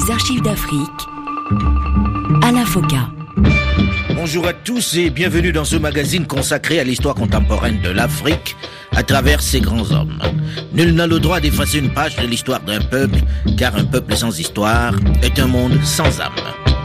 Les archives d'Afrique, Alain Foka. Bonjour à tous et bienvenue dans ce magazine consacré à l'histoire contemporaine de l'Afrique à travers ses grands hommes. Nul n'a le droit d'effacer une page de l'histoire d'un peuple, car un peuple sans histoire est un monde sans âme.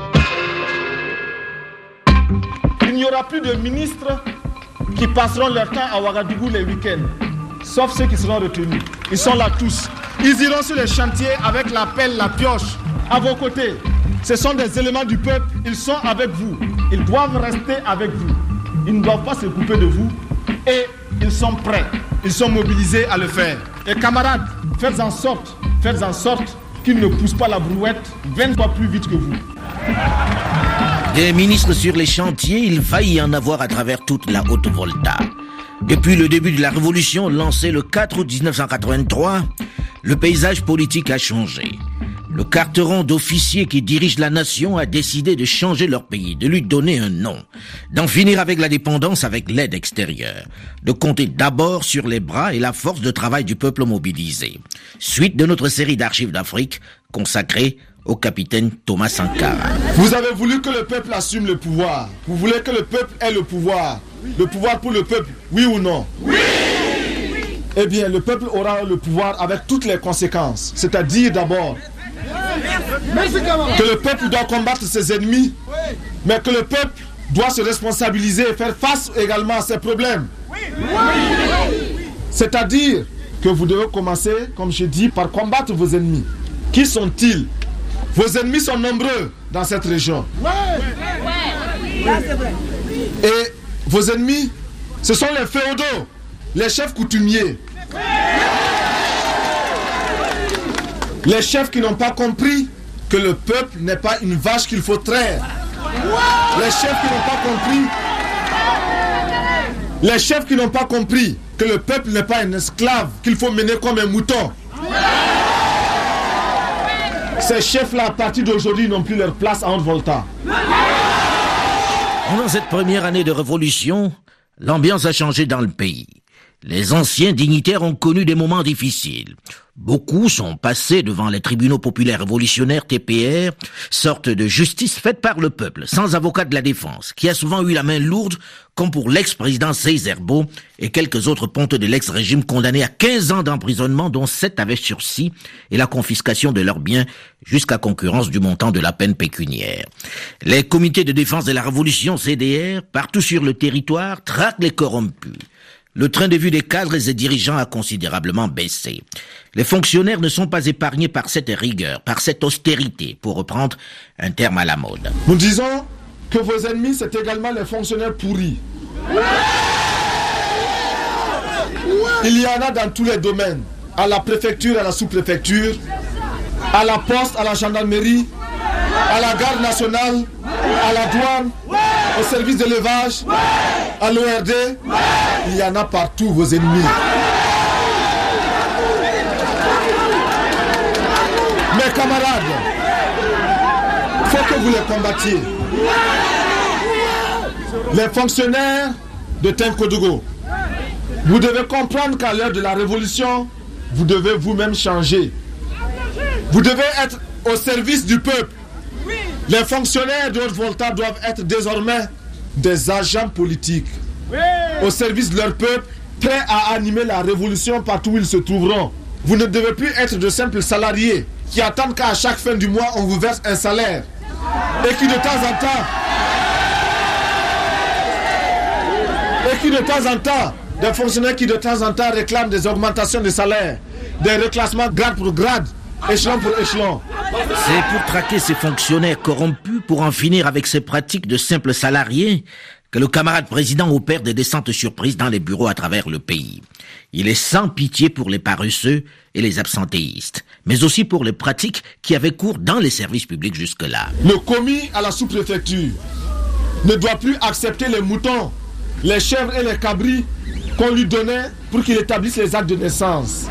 Il n'y aura plus de ministres qui passeront leur temps à Ouagadougou les week-ends, sauf ceux qui seront retenus. Ils sont là tous. Ils iront sur les chantiers avec la pelle, la pioche, à vos côtés. Ce sont des éléments du peuple, ils sont avec vous. Ils doivent rester avec vous. Ils ne doivent pas se couper de vous. Et ils sont prêts, ils sont mobilisés à le faire. Et camarades, faites en sorte qu'ils ne poussent pas la brouette 20 fois plus vite que vous. Des ministres sur les chantiers, il va y en avoir à travers toute la Haute-Volta. Depuis le début de la révolution lancée le 4 août 1983, le paysage politique a changé. Le carteron d'officiers qui dirige la nation a décidé de changer leur pays, de lui donner un nom, d'en finir avec la dépendance avec l'aide extérieure, de compter d'abord sur les bras et la force de travail du peuple mobilisé. Suite de notre série d'archives d'Afrique consacrée au capitaine Thomas Sankara. Vous avez voulu que le peuple assume le pouvoir. Vous voulez que le peuple ait le pouvoir. Le pouvoir pour le peuple, oui ou non? Oui! Eh bien, le peuple aura le pouvoir avec toutes les conséquences. C'est-à-dire d'abord que le peuple doit combattre ses ennemis, mais que le peuple doit se responsabiliser et faire face également à ses problèmes. C'est-à-dire que vous devez commencer, comme je dis, par combattre vos ennemis. Qui sont-ils? Vos ennemis sont nombreux dans cette région. Et vos ennemis, ce sont les féodaux, les chefs coutumiers. Les chefs qui n'ont pas compris que le peuple n'est pas une vache qu'il faut traire. Les chefs qui n'ont pas compris que le peuple n'est pas un esclave qu'il faut mener comme un mouton. Ces chefs-là, à partir d'aujourd'hui, n'ont plus leur place à Haute-Volta. Pendant cette première année de révolution, l'ambiance a changé dans le pays. Les anciens dignitaires ont connu des moments difficiles. Beaucoup sont passés devant les tribunaux populaires révolutionnaires TPR, sorte de justice faite par le peuple, sans avocat de la défense, qui a souvent eu la main lourde, comme pour l'ex-président Seïs Herbo et quelques autres pontes de l'ex-régime condamnés à 15 ans d'emprisonnement, dont 7 avec sursis et la confiscation de leurs biens jusqu'à concurrence du montant de la peine pécuniaire. Les comités de défense de la révolution CDR, partout sur le territoire, traquent les corrompus. Le train de vue des cadres et des dirigeants a considérablement baissé. Les fonctionnaires ne sont pas épargnés par cette rigueur, par cette austérité, pour reprendre un terme à la mode. Nous disons que vos ennemis, c'est également les fonctionnaires pourris. Il y en a dans tous les domaines, à la préfecture, à la sous-préfecture, à la poste, à la gendarmerie, à la garde nationale, à la douane, au service de l'élevage, à l'ORD, il y en a partout, vos ennemis. Mes camarades, il faut que vous les combattiez. Les fonctionnaires de Tenkodogo, vous devez comprendre qu'à l'heure de la révolution, vous devez vous-même changer. Vous devez être au service du peuple. Les fonctionnaires de Haute-Volta doivent être désormais des agents politiques, au service de leur peuple, prêts à animer la révolution partout où ils se trouveront. Vous ne devez plus être de simples salariés qui attendent qu'à chaque fin du mois, on vous verse un salaire. Et qui de temps en temps, des fonctionnaires qui de temps en temps réclament des augmentations de salaire, des reclassements grade pour grade, échelon pour échelon. C'est pour traquer ces fonctionnaires corrompus, pour en finir avec ces pratiques de simples salariés, que le camarade président opère des descentes surprises dans les bureaux à travers le pays. Il est sans pitié pour les paresseux et les absentéistes, mais aussi pour les pratiques qui avaient cours dans les services publics jusque-là. Le commis à la sous-préfecture ne doit plus accepter les moutons, les chèvres et les cabris qu'on lui donnait pour qu'il établisse les actes de naissance.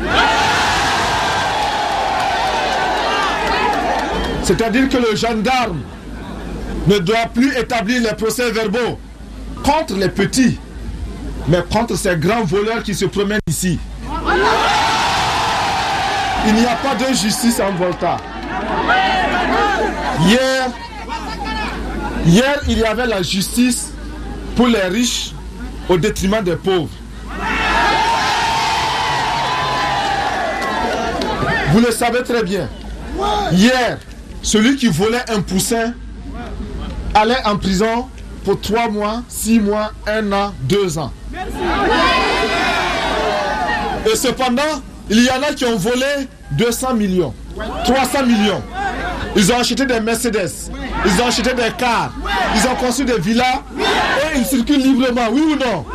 C'est-à-dire que le gendarme ne doit plus établir les procès-verbaux contre les petits, mais contre ces grands voleurs qui se promènent ici. Il n'y a pas de justice en Volta. Hier, il y avait la justice pour les riches au détriment des pauvres. Vous le savez très bien. Hier, celui qui volait un poussin allait en prison pour 3 mois, 6 mois, 1 an, 2 ans. Et cependant, il y en a qui ont volé 200 millions, 300 millions. Ils ont acheté des Mercedes, ils ont acheté des cars, ils ont construit des villas et ils circulent librement, oui ou non?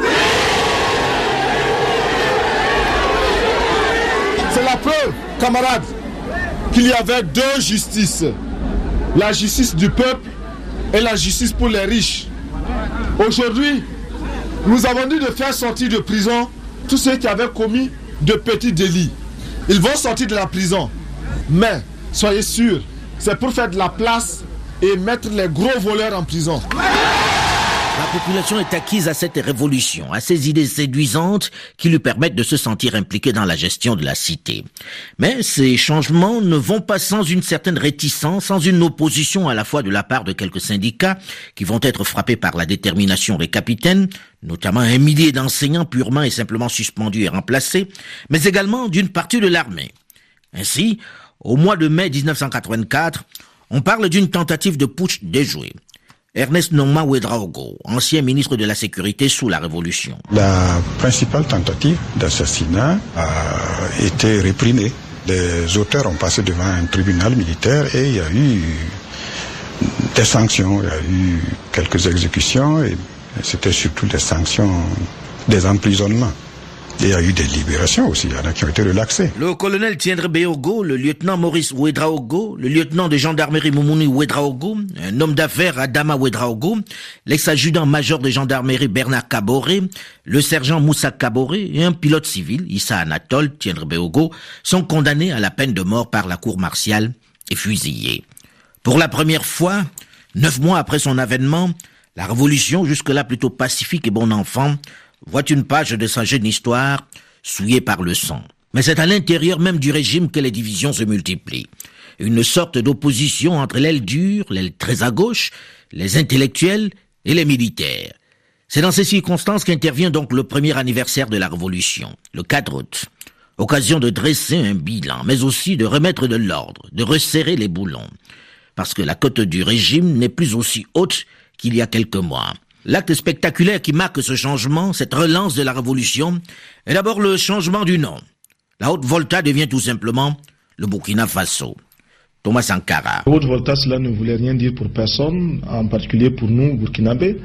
C'est la preuve, camarades, qu'il y avait 2 justices. La justice du peuple et la justice pour les riches. Aujourd'hui, nous avons dit de faire sortir de prison tous ceux qui avaient commis de petits délits. Ils vont sortir de la prison. Mais, soyez sûrs, c'est pour faire de la place et mettre les gros voleurs en prison. La population est acquise à cette révolution, à ces idées séduisantes qui lui permettent de se sentir impliquée dans la gestion de la cité. Mais ces changements ne vont pas sans une certaine réticence, sans une opposition à la fois de la part de quelques syndicats qui vont être frappés par la détermination des capitaines, notamment 1 millier d'enseignants purement et simplement suspendus et remplacés, mais également d'une partie de l'armée. Ainsi, au mois de mai 1984, on parle d'une tentative de putsch déjouée. Ernest Nongma Ouédraogo, ancien ministre de la Sécurité sous la Révolution. La principale tentative d'assassinat a été réprimée. Les auteurs ont passé devant un tribunal militaire et il y a eu des sanctions. Il y a eu quelques exécutions et c'était surtout des sanctions, des emprisonnements. Et il y a eu des libérations aussi, il y en a qui ont été relaxés. Le colonel Tiendre Beogo, le lieutenant Maurice Ouédraogo, le lieutenant de gendarmerie Moumouni Ouédraogo, un homme d'affaires Adama Ouédraogo, l'ex-adjudant-major de gendarmerie Bernard Kaboré, le sergent Moussa Kaboré et un pilote civil, Issa Anatole Tiendre Beogo, sont condamnés à la peine de mort par la cour martiale et fusillés. Pour la première fois, 9 mois après son avènement, la révolution, jusque-là plutôt pacifique et bon enfant, voit une page de sa jeune histoire souillée par le sang. Mais c'est à l'intérieur même du régime que les divisions se multiplient. Une sorte d'opposition entre l'aile dure, l'aile très à gauche, les intellectuels et les militaires. C'est dans ces circonstances qu'intervient donc le premier anniversaire de la Révolution, le 4 août. Occasion de dresser un bilan, mais aussi de remettre de l'ordre, de resserrer les boulons. Parce que la cote du régime n'est plus aussi haute qu'il y a quelques mois. L'acte spectaculaire qui marque ce changement, cette relance de la Révolution, est d'abord le changement du nom. La Haute-Volta devient tout simplement le Burkina Faso. Thomas Sankara. La Haute-Volta, cela ne voulait rien dire pour personne, en particulier pour nous, Burkinabés.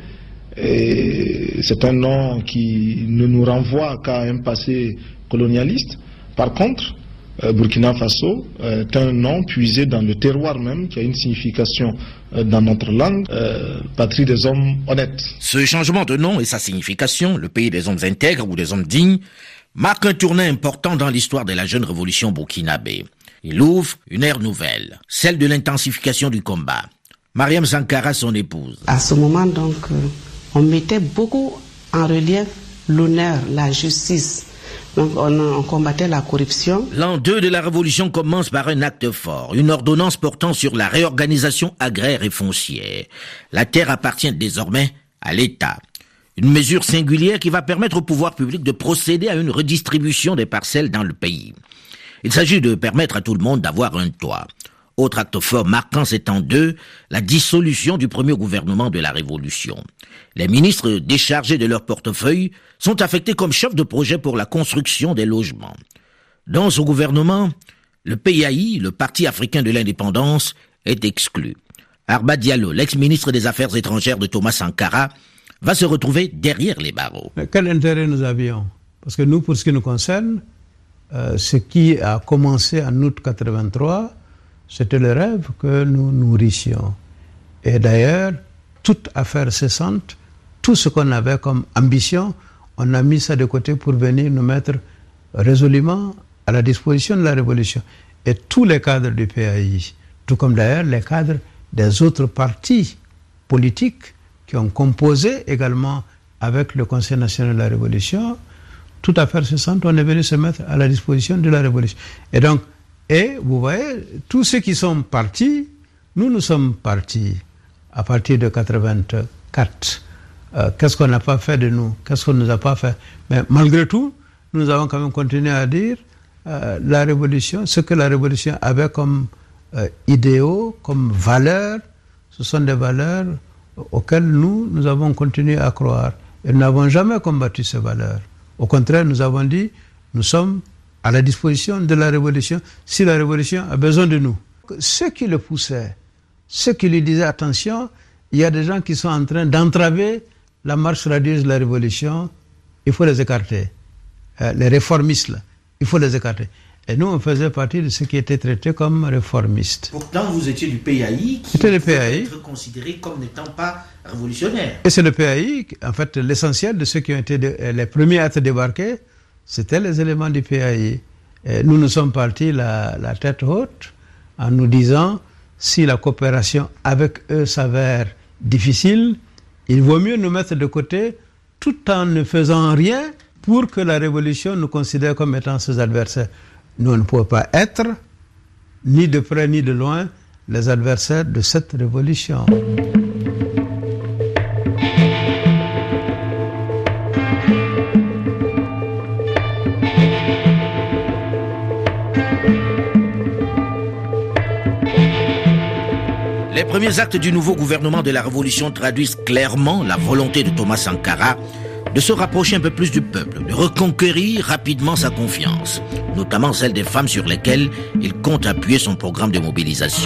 Et c'est un nom qui ne nous renvoie qu'à un passé colonialiste. Par contre, Burkina Faso est un nom puisé dans le terroir même, qui a une signification dans notre langue, patrie des hommes honnêtes. Ce changement de nom et sa signification, le pays des hommes intègres ou des hommes dignes, marque un tournant important dans l'histoire de la jeune révolution burkinabé. Il ouvre une ère nouvelle, celle de l'intensification du combat. Mariam Sankara, son épouse. À ce moment, donc, on mettait beaucoup en relief l'honneur, la justice. Donc on combattait la corruption. L'an 2 de la Révolution commence par un acte fort, une ordonnance portant sur la réorganisation agraire et foncière. La terre appartient désormais à l'État. Une mesure singulière qui va permettre au pouvoir public de procéder à une redistribution des parcelles dans le pays. Il s'agit de permettre à tout le monde d'avoir un toit. Autre acte fort marquant cet an 2, la dissolution du premier gouvernement de la Révolution. Les ministres déchargés de leur portefeuille sont affectés comme chefs de projet pour la construction des logements. Dans ce gouvernement, le PAI, le Parti africain de l'indépendance, est exclu. Arba Diallo, l'ex-ministre des Affaires étrangères de Thomas Sankara, va se retrouver derrière les barreaux. Mais quel intérêt nous avions? Parce que nous, pour ce qui nous concerne, ce qui a commencé en août 83, c'était le rêve que nous nourrissions. Et d'ailleurs, toute affaire cessante, tout ce qu'on avait comme ambition, on a mis ça de côté pour venir nous mettre résolument à la disposition de la Révolution. Et tous les cadres du PAI, tout comme d'ailleurs les cadres des autres partis politiques qui ont composé également avec le Conseil national de la Révolution, toute affaire cessante, on est venu se mettre à la disposition de la Révolution. Et donc, et vous voyez, tous ceux qui sont partis nous sommes partis à partir de 84. Qu'est-ce qu'on n'a pas fait de nous? Qu'est-ce qu'on ne nous a pas fait? Mais malgré tout, nous avons quand même continué à dire la révolution, ce que la révolution avait comme idéaux, comme valeurs, ce sont des valeurs auxquelles nous avons continué à croire. Et nous n'avons jamais combattu ces valeurs. Au contraire, nous avons dit, nous sommes à la disposition de la révolution si la révolution a besoin de nous. Ceux qui le poussaient, ceux qui lui disaient attention, il y a des gens qui sont en train d'entraver la marche radieuse de la révolution, il faut les écarter. Les réformistes, là, il faut les écarter. Et nous, on faisait partie de ceux qui étaient traités comme réformistes. Pourtant, vous étiez du PAI qui peut être considéré comme n'étant pas révolutionnaire. Et c'est le PAI, en fait, l'essentiel de ceux qui ont été les premiers à être débarqués, c'était les éléments du PAI. Et nous sommes partis la tête haute en nous disant, si la coopération avec eux s'avère difficile, il vaut mieux nous mettre de côté tout en ne faisant rien pour que la révolution nous considère comme étant ses adversaires. Nous ne pouvons pas être, ni de près ni de loin, les adversaires de cette révolution. Les premiers actes du nouveau gouvernement de la Révolution traduisent clairement la volonté de Thomas Sankara de se rapprocher un peu plus du peuple, de reconquérir rapidement sa confiance, notamment celle des femmes sur lesquelles il compte appuyer son programme de mobilisation.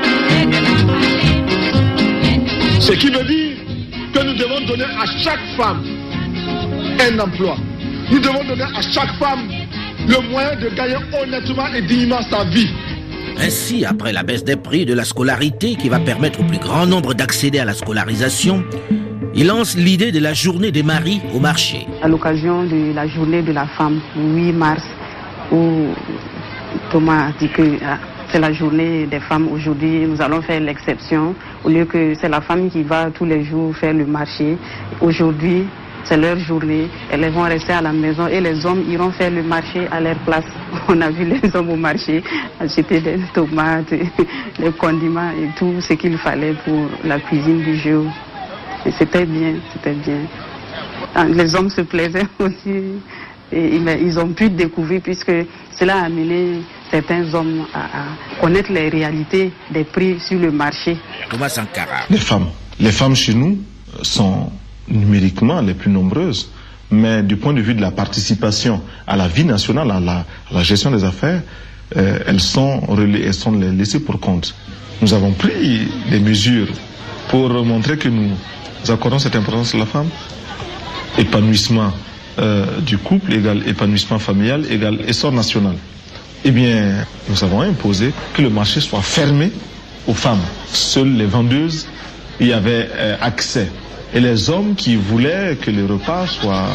Ce qui veut dire que nous devons donner à chaque femme un emploi. Nous devons donner à chaque femme le moyen de gagner honnêtement et dignement sa vie. Ainsi, après la baisse des prix de la scolarité qui va permettre au plus grand nombre d'accéder à la scolarisation, il lance l'idée de la journée des maris au marché. À l'occasion de la journée de la femme, le 8 mars, où Thomas a dit que c'est la journée des femmes aujourd'hui, nous allons faire l'exception. Au lieu que c'est la femme qui va tous les jours faire le marché, aujourd'hui, c'est leur journée. Elles vont rester à la maison et les hommes iront faire le marché à leur place. On a vu les hommes au marché acheter des tomates, des condiments et tout ce qu'il fallait pour la cuisine du jour. Et c'était bien, c'était bien. Les hommes se plaisaient aussi. Et ils ont pu découvrir, puisque cela a amené certains hommes à connaître les réalités des prix sur le marché. Thomas Sankara. Les femmes chez nous sont numériquement les plus nombreuses, mais du point de vue de la participation à la vie nationale, à la gestion des affaires, elles sont laissées pour compte. Nous avons pris des mesures pour montrer que nous accordons cette importance à la femme. Épanouissement du couple égale épanouissement familial égale essor national. Eh bien, nous avons imposé que le marché soit fermé aux femmes. Seules les vendeuses y avaient accès. Et les hommes qui voulaient que le repas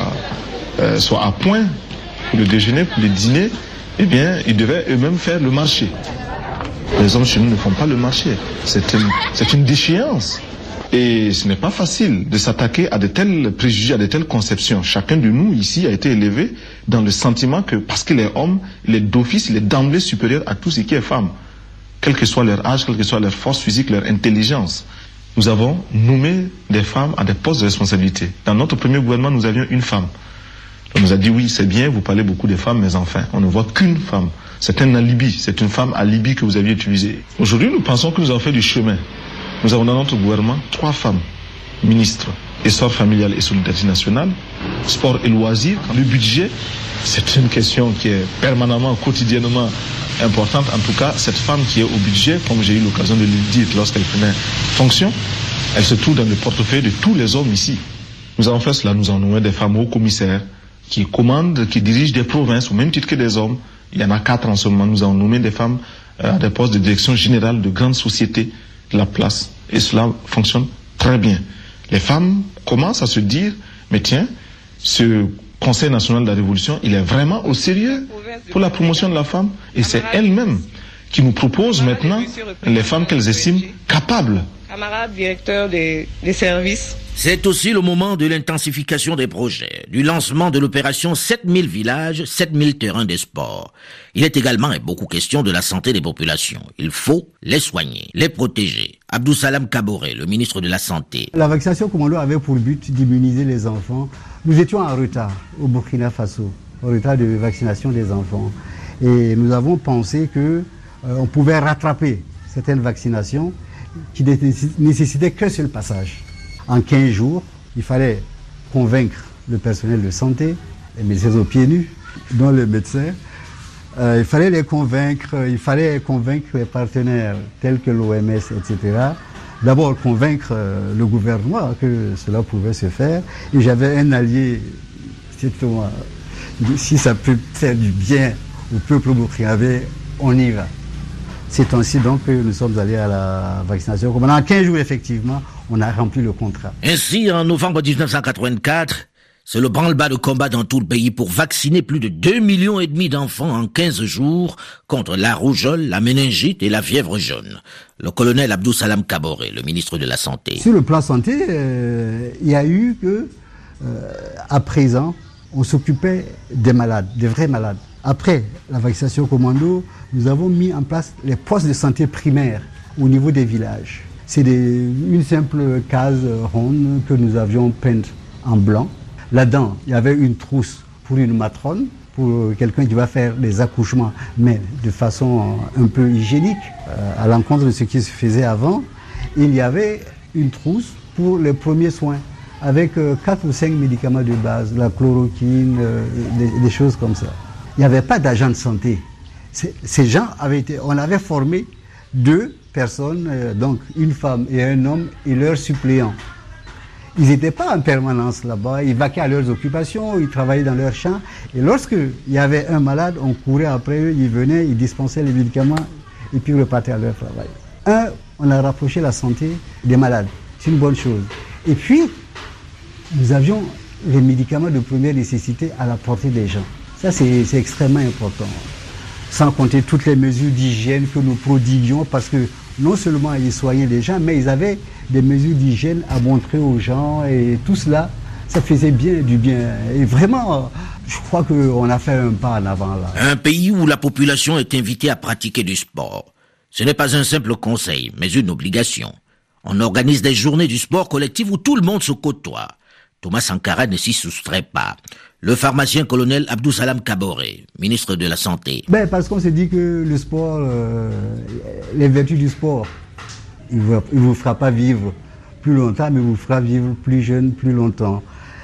soit à point pour le déjeuner, pour le dîner, eh bien, ils devaient eux-mêmes faire le marché. Les hommes chez nous ne font pas le marché. C'est une déchéance. Et ce n'est pas facile de s'attaquer à de tels préjugés, à de telles conceptions. Chacun de nous ici a été élevé dans le sentiment que parce qu'il est homme, il est d'office, il est d'emblée supérieur à tout ce qui est femme. Quel que soit leur âge, quelle que soit leur force physique, leur intelligence. Nous avons nommé des femmes à des postes de responsabilité. Dans notre premier gouvernement, nous avions une femme. On nous a dit, oui, c'est bien, vous parlez beaucoup des femmes, mais enfin, on ne voit qu'une femme. C'est un alibi, c'est une femme alibi que vous aviez utilisée. Aujourd'hui, nous pensons que nous avons fait du chemin. Nous avons dans notre gouvernement 3 femmes, ministres, essor familial et solidarité nationale, sport et loisirs. Le budget, c'est une question qui est permanemment, quotidiennement importante. En tout cas, cette femme qui est au budget, comme j'ai eu l'occasion de le dire lorsqu'elle prenait fonction, elle se trouve dans le portefeuille de tous les hommes ici. Nous avons fait cela, nous avons nommé des femmes hauts commissaires qui commandent, qui dirigent des provinces au même titre que des hommes. Il y en a 4 en ce moment. Nous avons nommé des femmes à des postes de direction générale de grandes sociétés de la place. Et cela fonctionne très bien. Les femmes commencent à se dire, mais tiens, ce Conseil national de la Révolution, il est vraiment au sérieux pour la promotion de la femme. Et c'est elle-même qui nous propose maintenant les femmes qu'elles estiment capables. Camarades directeurs des services. C'est aussi le moment de l'intensification des projets, du lancement de l'opération 7000 villages, 7000 terrains de sport. Il est également et beaucoup question de la santé des populations. Il faut les soigner, les protéger. Abdou Salam Kaboré, le ministre de la Santé. La vaccination commando avait pour but d'immuniser les enfants. Nous étions en retard au Burkina Faso, en retard de vaccination des enfants. Et nous avons pensé que on pouvait rattraper certaines vaccinations qui ne nécessitaient qu'un seul passage. En 15 jours, il fallait convaincre le personnel de santé, les médecins aux pieds nus, dont les médecins. Il fallait les convaincre, les partenaires tels que l'OMS, etc. D'abord convaincre le gouvernement que cela pouvait se faire. Et j'avais un allié, si ça peut faire du bien au peuple burkinabé, on y va. C'est ainsi donc que nous sommes allés à la vaccination. Pendant 15 jours, effectivement, on a rempli le contrat. Ainsi, en novembre 1984, c'est le branle-bas de combat dans tout le pays pour vacciner plus de 2,5 millions d'enfants en 15 jours contre la rougeole, la méningite et la fièvre jaune. Le colonel Abdou Salam Kaboré, le ministre de la Santé. Sur le plan santé, il y a eu que, à présent, on s'occupait des malades, des vrais malades. Après la vaccination commando, nous avons mis en place les postes de santé primaires au niveau des villages. C'est une simple case ronde que nous avions peinte en blanc. Là-dedans, il y avait une trousse pour une matrone, pour quelqu'un qui va faire des accouchements, mais de façon un peu hygiénique, à l'encontre de ce qui se faisait avant. Il y avait une trousse pour les premiers soins, avec 4 ou 5 médicaments de base, la chloroquine, des choses comme ça. Il n'y avait pas d'agent de santé. Ces gens on avait formé 2 personnes, donc une femme et un homme et leurs suppléants. Ils n'étaient pas en permanence là-bas, ils vaquaient à leurs occupations, ils travaillaient dans leurs champs. Et lorsqu'il y avait un malade, on courait après eux, ils venaient, ils dispensaient les médicaments et puis ils repartaient à leur travail. On a rapproché la santé des malades. C'est une bonne chose. Et puis, nous avions les médicaments de première nécessité à la portée des gens. Ça, c'est extrêmement important. Sans compter toutes les mesures d'hygiène que nous prodiguions, parce que non seulement ils soignaient les gens, mais ils avaient des mesures d'hygiène à montrer aux gens, et tout cela, ça faisait du bien. Et vraiment, je crois qu'on a fait un pas en avant là. Un pays où la population est invitée à pratiquer du sport. Ce n'est pas un simple conseil, mais une obligation. On organise des journées du sport collectif où tout le monde se côtoie. Thomas Sankara ne s'y soustrait pas. Le pharmacien colonel Abdou Salam Kaboré, ministre de la Santé. Parce qu'on s'est dit que le sport, les vertus du sport, il ne vous fera pas vivre plus longtemps, mais il vous fera vivre plus jeune, plus longtemps.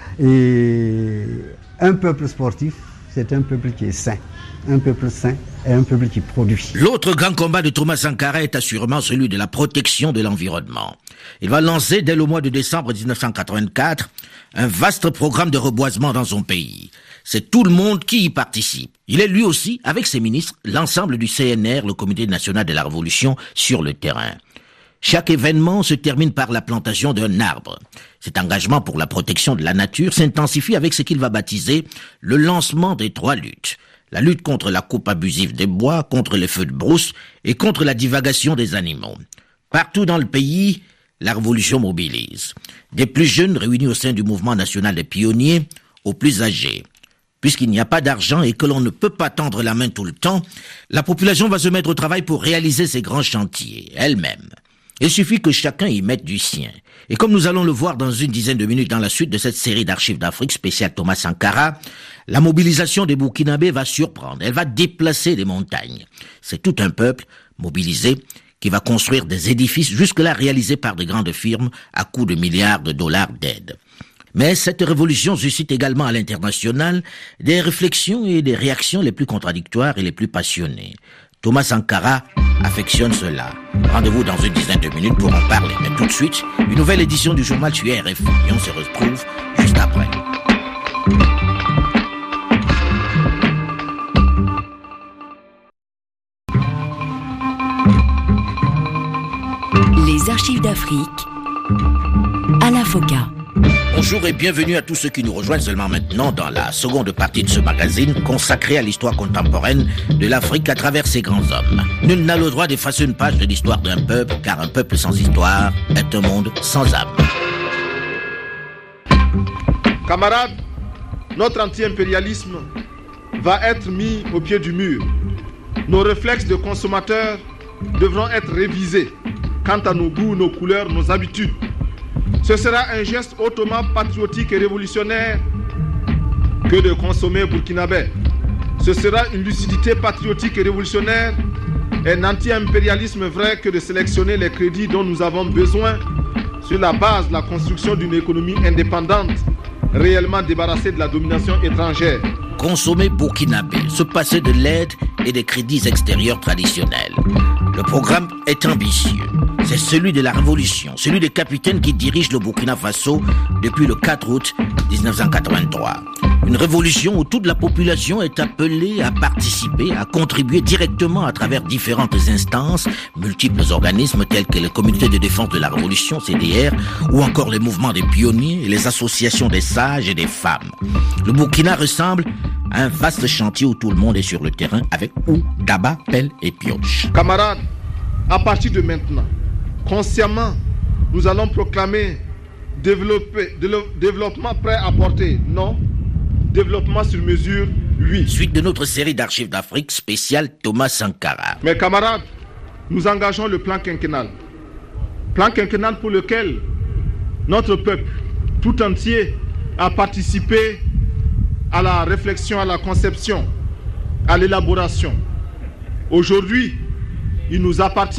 Et un peuple sportif, c'est un peuple qui est sain. Un peuple sain et un peuple qui produit. L'autre grand combat de Thomas Sankara est assurément celui de la protection de l'environnement. Il va lancer dès le mois de décembre 1984 un vaste programme de reboisement dans son pays. C'est tout le monde qui y participe. Il est lui aussi, avec ses ministres, l'ensemble du CNR, le Comité national de la Révolution, sur le terrain. Chaque événement se termine par la plantation d'un arbre. Cet engagement pour la protection de la nature s'intensifie avec ce qu'il va baptiser le lancement des 3 luttes. La lutte contre la coupe abusive des bois, contre les feux de brousse et contre la divagation des animaux. Partout dans le pays, la révolution mobilise. Des plus jeunes réunis au sein du mouvement national des pionniers aux plus âgés. Puisqu'il n'y a pas d'argent et que l'on ne peut pas tendre la main tout le temps, la population va se mettre au travail pour réaliser ces grands chantiers, elle-même. Il suffit que chacun y mette du sien. Et comme nous allons le voir dans une dizaine de minutes dans la suite de cette série d'archives d'Afrique spéciale Thomas Sankara, la mobilisation des Burkinabés va surprendre, elle va déplacer des montagnes. C'est tout un peuple mobilisé qui va construire des édifices jusque-là réalisés par de grandes firmes à coût de milliards de dollars d'aide. Mais cette révolution suscite également à l'international des réflexions et des réactions les plus contradictoires et les plus passionnées. Thomas Sankara affectionne cela. Rendez-vous dans une dizaine de minutes pour en parler. Mais tout de suite, une nouvelle édition du journal sur RFI. Et on se retrouve juste après. Les archives d'Afrique à la FOCA. Bonjour et bienvenue à tous ceux qui nous rejoignent seulement maintenant dans la seconde partie de ce magazine consacré à l'histoire contemporaine de l'Afrique à travers ses grands hommes. Nul n'a le droit d'effacer une page de l'histoire d'un peuple, car un peuple sans histoire est un monde sans âme. Camarades, notre anti-impérialisme va être mis au pied du mur. Nos réflexes de consommateurs devront être révisés quant à nos goûts, nos couleurs, nos habitudes. Ce sera un geste hautement patriotique et révolutionnaire que de consommer burkinabé. Ce sera une lucidité patriotique et révolutionnaire, un anti-impérialisme vrai que de sélectionner les crédits dont nous avons besoin sur la base de la construction d'une économie indépendante, réellement débarrassée de la domination étrangère. Consommer burkinabé, se passer de l'aide et des crédits extérieurs traditionnels. Le programme est ambitieux. C'est celui de la révolution, celui des capitaines qui dirigent le Burkina Faso depuis le 4 août 1983. Une révolution où toute la population est appelée à participer, à contribuer directement à travers différentes instances, multiples organismes tels que les comités de défense de la révolution, CDR, ou encore les mouvements des pionniers et les associations des sages et des femmes. Le Burkina ressemble à un vaste chantier où tout le monde est sur le terrain avec houe, daba, pelle et pioche. Camarades, à partir de maintenant, consciemment, nous allons proclamer développement prêt à porter. Non, développement sur mesure, oui. Suite de notre série d'archives d'Afrique spéciale Thomas Sankara. Mes camarades, nous engageons le plan quinquennal. Plan quinquennal pour lequel notre peuple tout entier a participé à la réflexion, à la conception, à l'élaboration. Aujourd'hui, il nous appartient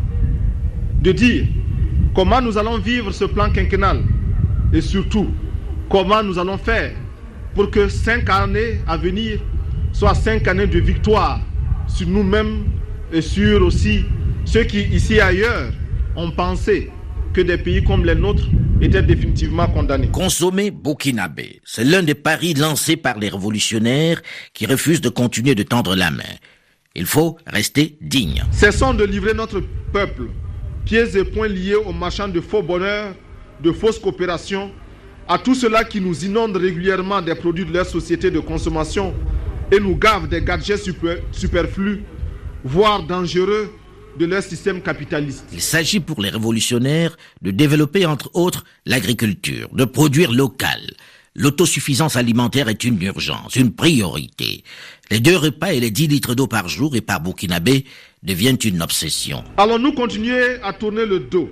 de dire comment nous allons vivre ce plan quinquennal et surtout comment nous allons faire pour que 5 années à venir soient 5 années de victoire sur nous-mêmes et sur aussi ceux qui, ici et ailleurs, ont pensé que des pays comme les nôtres étaient définitivement condamnés. Consommer burkinabé, c'est l'un des paris lancés par les révolutionnaires qui refusent de continuer de tendre la main. Il faut rester digne. Cessons de livrer notre peuple, pieds et poings liés aux marchands de faux bonheur, de fausses coopérations, à tout cela qui nous inonde régulièrement des produits de leur société de consommation et nous gave des gadgets superflus, voire dangereux, de leur système capitaliste. Il s'agit pour les révolutionnaires de développer entre autres l'agriculture, de produire local. L'autosuffisance alimentaire est une urgence, une priorité. Les 2 repas et les 10 litres d'eau par jour et par burkinabé deviennent une obsession. Allons-nous continuer à tourner le dos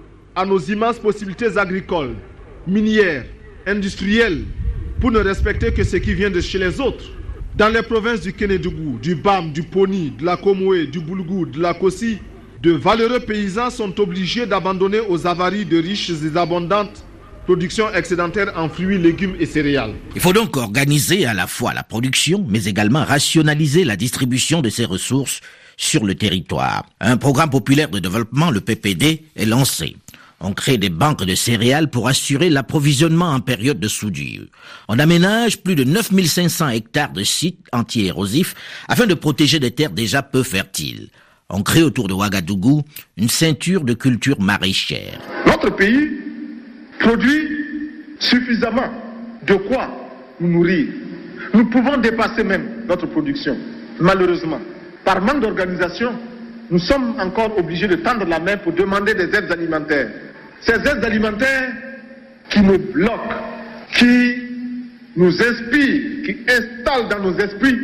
à nos immenses possibilités agricoles, minières, industrielles, pour ne respecter que ce qui vient de chez les autres? Dans les provinces du Kénédougou, du Bam, du Poni, de la Komoé, du Boulgou, de la Kossi, de valeureux paysans sont obligés d'abandonner aux avaries de riches et abondantes productions excédentaires en fruits, légumes et céréales. Il faut donc organiser à la fois la production, mais également rationaliser la distribution de ces ressources sur le territoire. Un programme populaire de développement, le PPD, est lancé. On crée des banques de céréales pour assurer l'approvisionnement en période de soudure. On aménage plus de 9500 hectares de sites anti-érosifs afin de protéger des terres déjà peu fertiles. On crée autour de Ouagadougou une ceinture de cultures maraîchères. Notre pays produit suffisamment de quoi nous nourrir. Nous pouvons dépasser même notre production. Malheureusement, par manque d'organisation, nous sommes encore obligés de tendre la main pour demander des aides alimentaires. Ces aides alimentaires qui nous bloquent, qui nous inspirent, qui installent dans nos esprits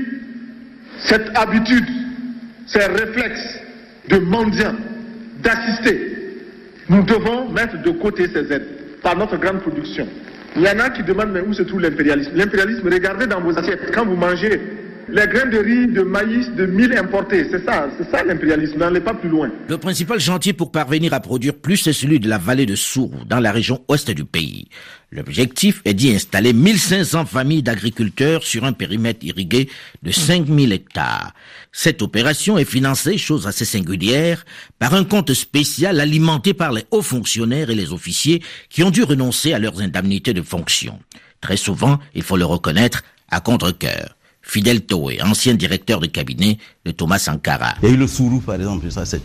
cette habitude, ces réflexes de mendiants, d'assister. Nous devons mettre de côté ces aides par notre grande production. Il y en a qui demandent mais où se trouve l'impérialisme? L'impérialisme, regardez dans vos assiettes, quand vous mangez les grains de riz, de maïs, de mil importés, c'est ça l'impérialisme, n'allez pas plus loin. Le principal chantier pour parvenir à produire plus est celui de la vallée de Sourou, dans la région ouest du pays. L'objectif est d'y installer 1500 familles d'agriculteurs sur un périmètre irrigué de 5000 hectares. Cette opération est financée, chose assez singulière, par un compte spécial alimenté par les hauts fonctionnaires et les officiers qui ont dû renoncer à leurs indemnités de fonction. Très souvent, il faut le reconnaître, à contre-cœur. Fidel Toé, ancien directeur de cabinet de Thomas Sankara. Il y a eu le Sourou, par exemple, ça c'est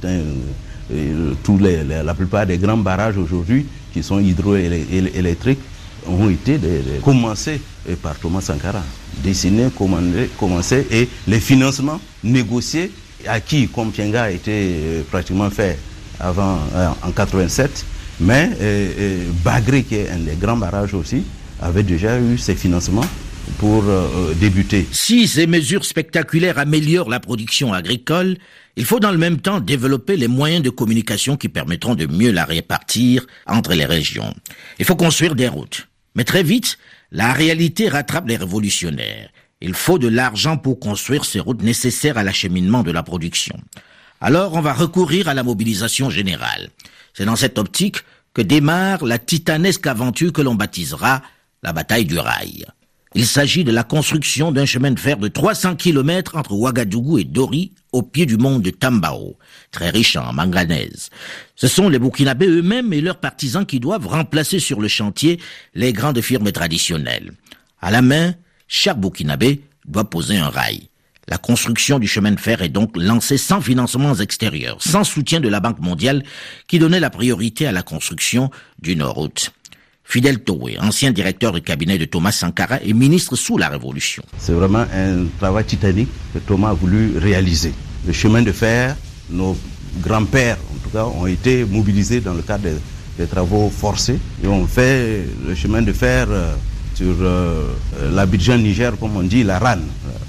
la plupart des grands barrages aujourd'hui qui sont hydroélectriques ont été commencés par Thomas Sankara, dessinés, commencés et les financements négociés, acquis comme Pienga a été pratiquement fait avant en 87, mais Bagré qui est un des grands barrages aussi avait déjà eu ses financements pour débuter. Si ces mesures spectaculaires améliorent la production agricole, il faut dans le même temps développer les moyens de communication qui permettront de mieux la répartir entre les régions. Il faut construire des routes. Mais très vite, la réalité rattrape les révolutionnaires. Il faut de l'argent pour construire ces routes nécessaires à l'acheminement de la production. Alors on va recourir à la mobilisation générale. C'est dans cette optique que démarre la titanesque aventure que l'on baptisera la bataille du rail. Il s'agit de la construction d'un chemin de fer de 300 km entre Ouagadougou et Dori, au pied du mont de Tambao, très riche en manganèse. Ce sont les Burkinabés eux-mêmes et leurs partisans qui doivent remplacer sur le chantier les grandes firmes traditionnelles. À la main, chaque Burkinabé doit poser un rail. La construction du chemin de fer est donc lancée sans financements extérieurs, sans soutien de la Banque mondiale qui donnait la priorité à la construction d'une route. Fidel Toé, ancien directeur de cabinet de Thomas Sankara et ministre sous la Révolution. C'est vraiment un travail titanique que Thomas a voulu réaliser. Le chemin de fer, nos grands-pères en tout cas ont été mobilisés dans le cadre des travaux forcés et ont fait le chemin de fer sur l'Abidjan-Niger, comme on dit, la RAN.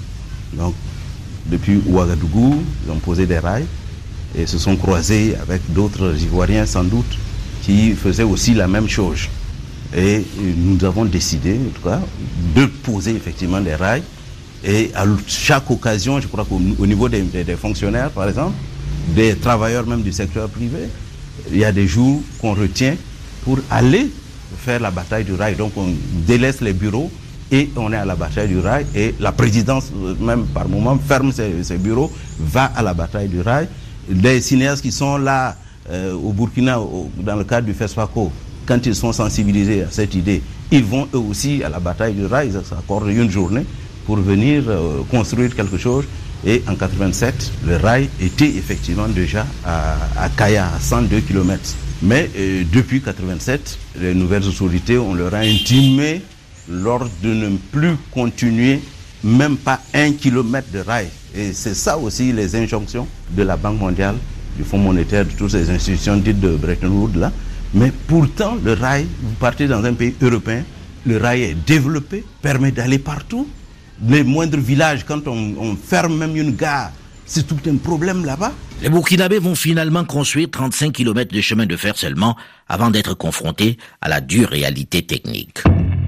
Donc, depuis Ouagadougou, ils ont posé des rails et se sont croisés avec d'autres Ivoiriens sans doute qui faisaient aussi la même chose. Et nous avons décidé, en tout cas, de poser effectivement des rails. Et à chaque occasion, je crois qu'au niveau des fonctionnaires, par exemple, des travailleurs même du secteur privé, il y a des jours qu'on retient pour aller faire la bataille du rail. Donc on délaisse les bureaux et on est à la bataille du rail. Et la présidence, même par moment, ferme ses bureaux, va à la bataille du rail. Les cinéastes qui sont là au Burkina, dans le cadre du FESFACO, quand ils sont sensibilisés à cette idée, ils vont eux aussi à la bataille du rail, ils s'accordent une journée pour venir construire quelque chose. Et en 87, le rail était effectivement déjà à Kaya, à 102 km. Mais depuis 87, les nouvelles autorités, on leur a intimé l'ordre de ne plus continuer même pas 1 kilomètre de rail. Et c'est ça aussi les injonctions de la Banque mondiale, du Fonds monétaire, de toutes ces institutions dites de Bretton Woods là. Mais pourtant, le rail, vous partez dans un pays européen, le rail est développé, permet d'aller partout. Les moindres villages, quand on ferme même une gare, c'est tout un problème là-bas. Les Burkinabés vont finalement construire 35 km de chemin de fer seulement avant d'être confrontés à la dure réalité technique.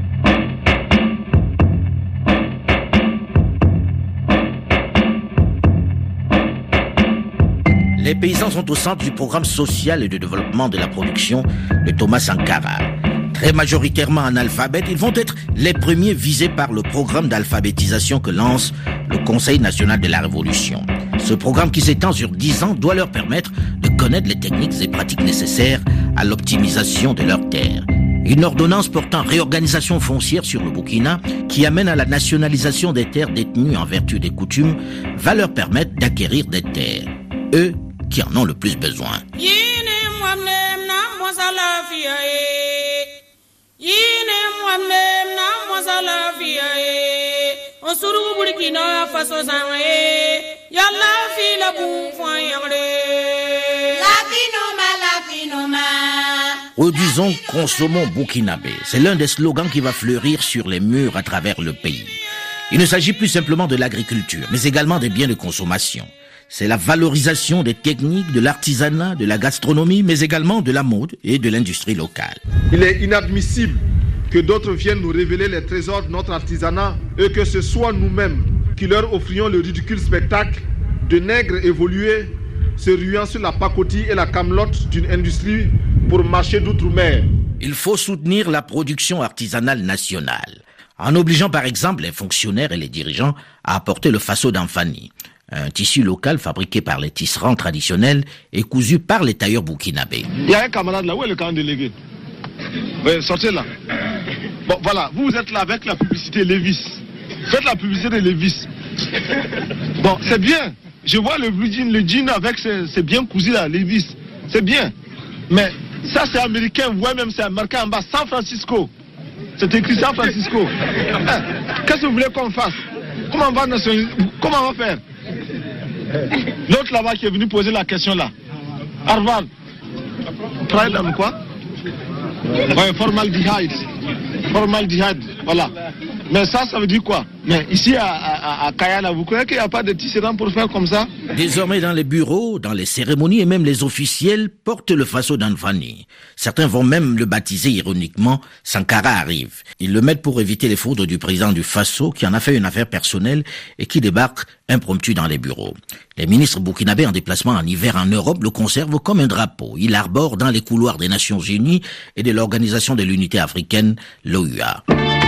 Les paysans sont au centre du programme social et de développement de la production de Thomas Sankara. Très majoritairement analphabètes, ils vont être les premiers visés par le programme d'alphabétisation que lance le Conseil national de la Révolution. Ce programme qui s'étend sur 10 ans doit leur permettre de connaître les techniques et pratiques nécessaires à l'optimisation de leurs terres. Une ordonnance portant réorganisation foncière sur le Burkina, qui amène à la nationalisation des terres détenues en vertu des coutumes, va leur permettre d'acquérir des terres. Eux qui en ont le plus besoin. Produisons, consommons burkinabé. C'est l'un des slogans qui va fleurir sur les murs à travers le pays. Il ne s'agit plus simplement de l'agriculture, mais également des biens de consommation. C'est la valorisation des techniques, de l'artisanat, de la gastronomie, mais également de la mode et de l'industrie locale. Il est inadmissible que d'autres viennent nous révéler les trésors de notre artisanat et que ce soit nous-mêmes qui leur offrions le ridicule spectacle de nègres évolués se ruant sur la pacotille et la camelote d'une industrie pour marcher d'outre-mer. Il faut soutenir la production artisanale nationale, en obligeant par exemple les fonctionnaires et les dirigeants à apporter le faso d'Amfani, un tissu local fabriqué par les tisserands traditionnels et cousu par les tailleurs burkinabés. Il y a un camarade là, où est le camp délégué? Oui, sortez là. Bon, voilà, vous êtes là avec la publicité Levis. Faites la publicité de Levis. Bon, c'est bien. Je vois le jean avec c'est bien cousu là, Levis. C'est bien. Mais ça c'est américain, ouais, même c'est marqué en bas, San Francisco. C'est écrit San Francisco. Qu'est-ce que vous voulez qu'on fasse? Comment on va faire? L'autre là-bas qui est venu poser la question là. Harvard. Travaille dans quoi? Ouais, formaldehyde. formaldéhyde, voilà. Mais ça veut dire quoi? Mais ici à Kayala, vous croyez qu'il n'y a pas de tisserand pour faire comme ça? Désormais, dans les bureaux, dans les cérémonies et même les officiels portent le Faso d'Anfani. Certains vont même le baptiser ironiquement Sankara arrive. Ils le mettent pour éviter les foudres du président du Faso qui en a fait une affaire personnelle et qui débarque impromptu dans les bureaux. Les ministres burkinabés en déplacement en hiver en Europe le conservent comme un drapeau. Il arbore dans les couloirs des Nations Unies et de l'Organisation de l'Unité africaine, l'OUA.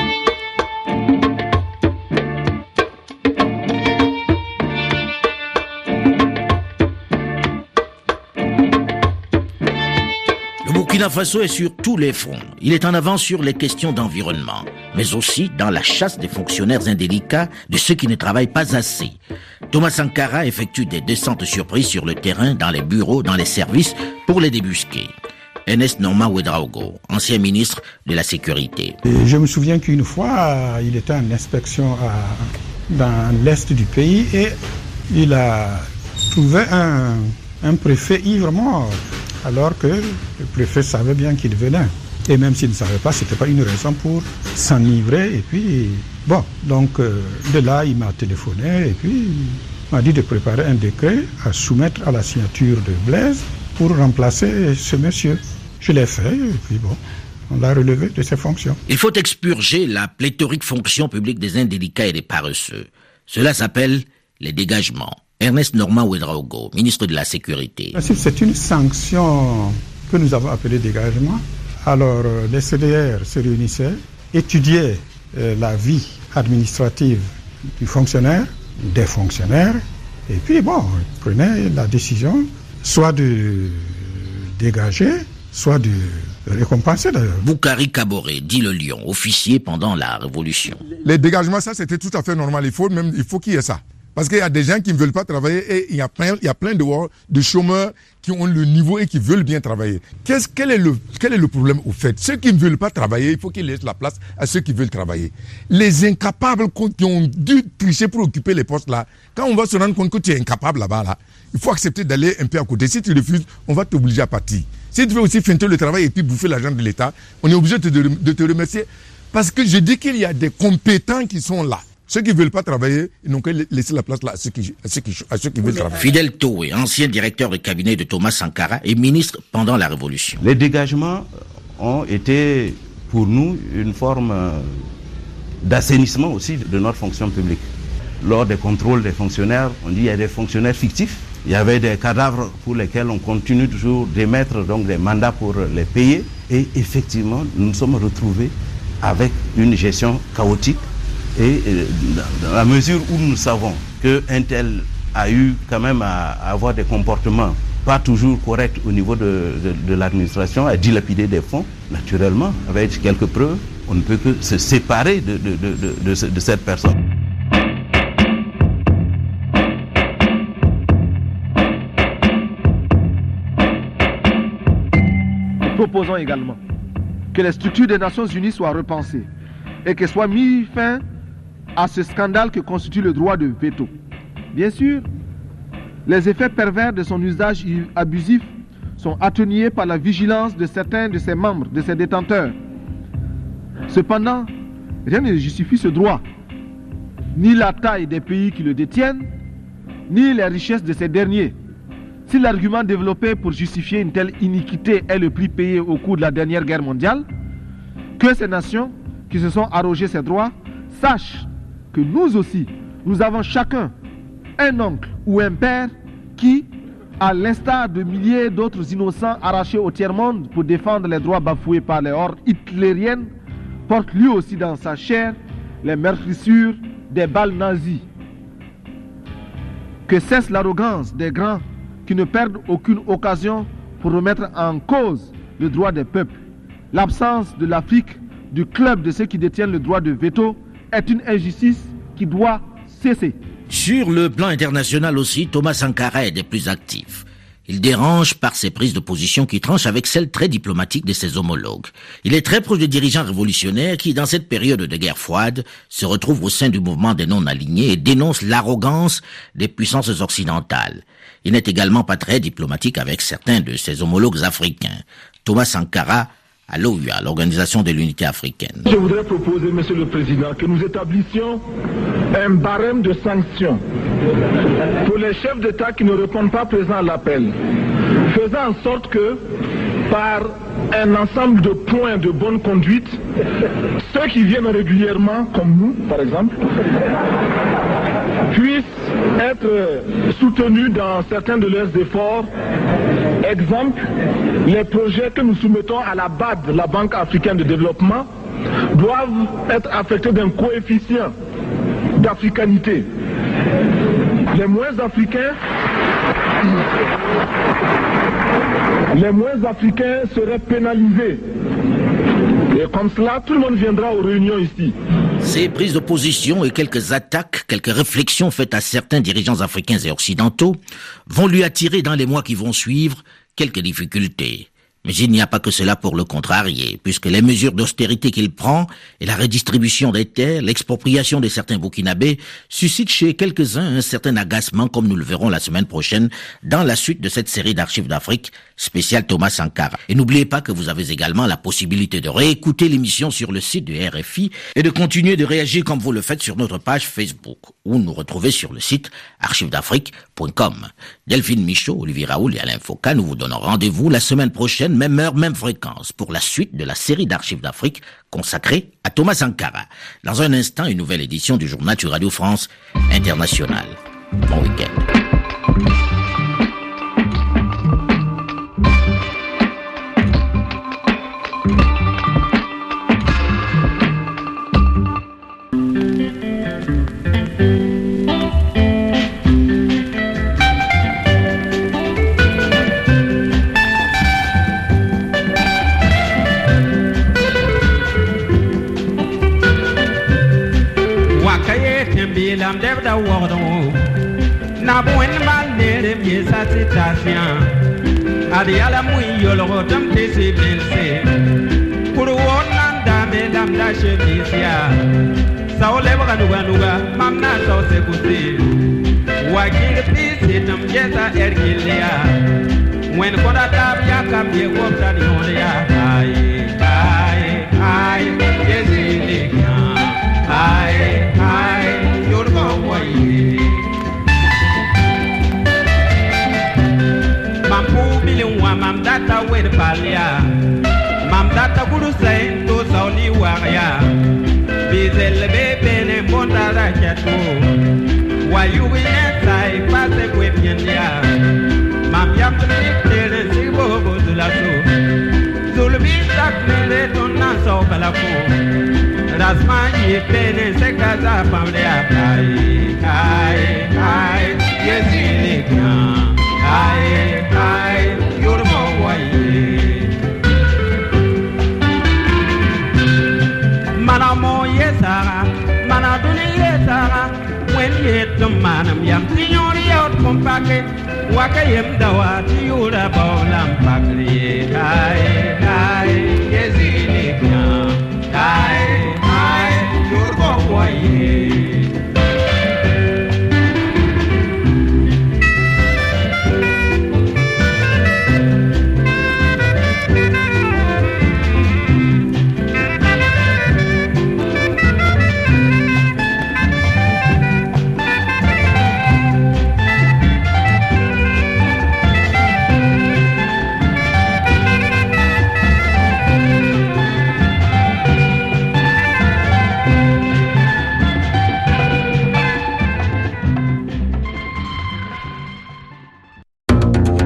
Le Burkina Faso est sur tous les fronts. Il est en avant sur les questions d'environnement, mais aussi dans la chasse des fonctionnaires indélicats, de ceux qui ne travaillent pas assez. Thomas Sankara effectue des descentes surprises sur le terrain, dans les bureaux, dans les services, pour les débusquer. Ernest Normand Ouedraogo, ancien ministre de la Sécurité. Et je me souviens qu'une fois, il était en inspection dans l'est du pays et il a trouvé un préfet ivre mort, alors que le préfet savait bien qu'il venait. Et même s'il ne savait pas, ce n'était pas une raison pour s'enivrer. Et puis, bon, donc de là, il m'a téléphoné et puis il m'a dit de préparer un décret à soumettre à la signature de Blaise pour remplacer ce monsieur. Je l'ai fait et puis bon, on l'a relevé de ses fonctions. Il faut expurger la pléthorique fonction publique des indélicats et des paresseux. Cela s'appelle les dégagements. Ernest Normand Ouedraogo, ministre de la Sécurité. C'est une sanction que nous avons appelée dégagement. Alors, les CDR se réunissaient, étudiaient la vie administrative du fonctionnaire, des fonctionnaires, et puis bon, ils prenaient la décision soit de dégager, soit de récompenser d'ailleurs. Boukari Kaboré, dit le Lion, officier pendant la Révolution. Les dégagements, ça c'était tout à fait normal. Il faut qu'il y ait ça. Parce qu'il y a des gens qui ne veulent pas travailler et il y a plein de chômeurs qui ont le niveau et qui veulent bien travailler. Quel est le problème au fait? Ceux qui ne veulent pas travailler, il faut qu'ils laissent la place à ceux qui veulent travailler. Les incapables qui ont dû tricher pour occuper les postes là, quand on va se rendre compte que tu es incapable là-bas, là, il faut accepter d'aller un peu à côté. Si tu refuses, on va t'obliger à partir. Si tu veux aussi feinter le travail et puis bouffer l'argent de l'État, on est obligé de te remercier. Parce que je dis qu'il y a des compétents qui sont là. Ceux qui ne veulent pas travailler, ils n'ont qu'à laisser la place là à ceux qui veulent travailler. Fidel Toé, ancien directeur de cabinet de Thomas Sankara et ministre pendant la Révolution. Les dégagements ont été pour nous une forme d'assainissement aussi de notre fonction publique. Lors des contrôles des fonctionnaires, on dit qu'il y a des fonctionnaires fictifs. Il y avait des cadavres pour lesquels on continue toujours d'émettre donc des mandats pour les payer. Et effectivement, nous nous sommes retrouvés avec une gestion chaotique. Et dans la mesure où nous savons qu'un tel a eu quand même à avoir des comportements pas toujours corrects au niveau de l'administration, à dilapider des fonds, naturellement, avec quelques preuves, on ne peut que se séparer de cette personne. Nous proposons également que les structures des Nations Unies soient repensées et que soit mis fin à ce scandale que constitue le droit de veto. Bien sûr, les effets pervers de son usage abusif sont atténués par la vigilance de certains de ses membres, de ses détenteurs. Cependant, rien ne justifie ce droit, ni la taille des pays qui le détiennent, ni les richesses de ces derniers. Si l'argument développé pour justifier une telle iniquité est le prix payé au cours de la dernière guerre mondiale, que ces nations qui se sont arrogées ces droits sachent que nous aussi, nous avons chacun un oncle ou un père qui, à l'instar de milliers d'autres innocents arrachés au tiers-monde pour défendre les droits bafoués par les hordes hitlériennes, porte lui aussi dans sa chair les meurtrissures des balles nazies. Que cesse l'arrogance des grands qui ne perdent aucune occasion pour remettre en cause le droit des peuples. L'absence de l'Afrique, du club de ceux qui détiennent le droit de veto, est une injustice qui doit cesser. Sur le plan international aussi, Thomas Sankara est des plus actifs. Il dérange par ses prises de position qui tranchent avec celles très diplomatiques de ses homologues. Il est très proche des dirigeants révolutionnaires qui, dans cette période de guerre froide, se retrouvent au sein du mouvement des non-alignés et dénoncent l'arrogance des puissances occidentales. Il n'est également pas très diplomatique avec certains de ses homologues africains. Thomas Sankara à l'OUA, l'Organisation de l'Unité africaine. Je voudrais proposer, Monsieur le Président, que nous établissions un barème de sanctions pour les chefs d'État qui ne répondent pas présents à l'appel, faisant en sorte que, par un ensemble de points de bonne conduite, ceux qui viennent régulièrement, comme nous, par exemple, puissent être soutenus dans certains de leurs efforts. Exemple, les projets que nous soumettons à la BAD, la Banque africaine de développement, doivent être affectés d'un coefficient d'africanité. Les moins africains seraient pénalisés. Et comme cela, tout le monde viendra aux réunions ici. Ces prises de position et quelques attaques, quelques réflexions faites à certains dirigeants africains et occidentaux vont lui attirer dans les mois qui vont suivre quelques difficultés. Mais il n'y a pas que cela pour le contrarier, puisque les mesures d'austérité qu'il prend et la redistribution des terres, l'expropriation de certains Burkinabés suscitent chez quelques-uns un certain agacement, comme nous le verrons la semaine prochaine dans la suite de cette série d'archives d'Afrique spéciale Thomas Sankara. Et n'oubliez pas que vous avez également la possibilité de réécouter l'émission sur le site de RFI et de continuer de réagir comme vous le faites sur notre page Facebook ou nous retrouver sur le site archivesdafrique.com. Delphine Michaud, Olivier Raoul et Alain Foucault, nous vous donnons rendez-vous la semaine prochaine, même heure, même fréquence, pour la suite de la série d'archives d'Afrique consacrée à Thomas Sankara. Dans un instant, une nouvelle édition du journal sur Radio France Internationale. Bon week-end. Bilam devda wordo na buen manere pieza citation adi ala muy yolo dam tesi bilse kuru wonanda melam da chemisia saole banuga mamna so se kusi wakil pisi tam pieza ergilia when koda tab ya kambie kopta ni holia ai yesilia ai mam data wed palia mam data guru sain to sauli waria bizel bebe ne bonda da chato wayu wine sai pase kwe piendia mam yam tere sibo bozulaso zulbi tak ne ton na so balako rasmani pene se kaza pamlia ai yesile kan ai Manamo yesara, manaduni yesara, when yet the manam yam signori out compake, wakayem dawa, tiura baulam pakri,